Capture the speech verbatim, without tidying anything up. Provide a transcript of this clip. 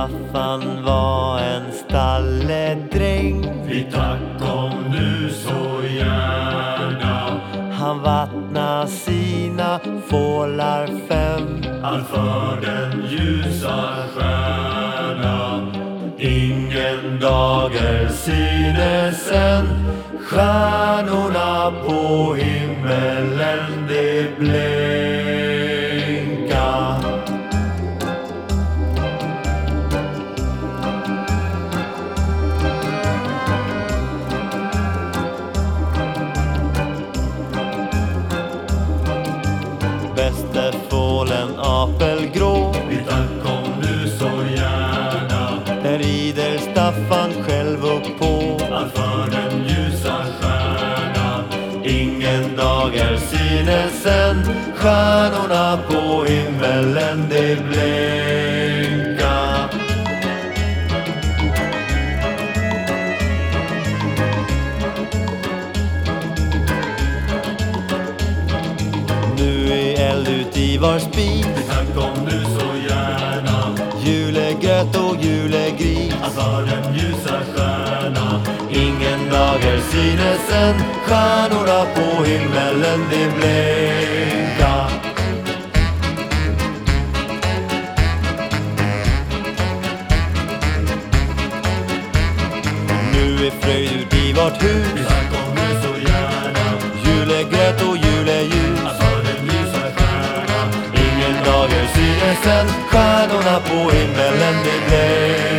Staffan var en stalledräng. Vi tack om du så gärna. Han vattna sina fålar fem. Allt för den ljusa stjärna. Ingen dager synes än. Stjärnorna på himmelen de blänka. Bäste fålen apelgrå. Vi tack om du så gärna. Där rider Staffan själv upp på. Allt för den ljusa stjärna. Ingen dager synes än. Stjärnorna på himmelen de blänka. Nu är eld ut i var spis. Vi tack om du så gärna. Julegröt och julegris. Allt för den ljusa stjärna. Ingen dager synes än. Stjärnorna på himmelen de blänka. Nu är fröjd ut i vårt hus. Vi tack om du så gärna. Julegröt och juleljus. Allt för den ljusa stjärna. Ingen dager synes än. Stjärnorna på himmelen de blänka.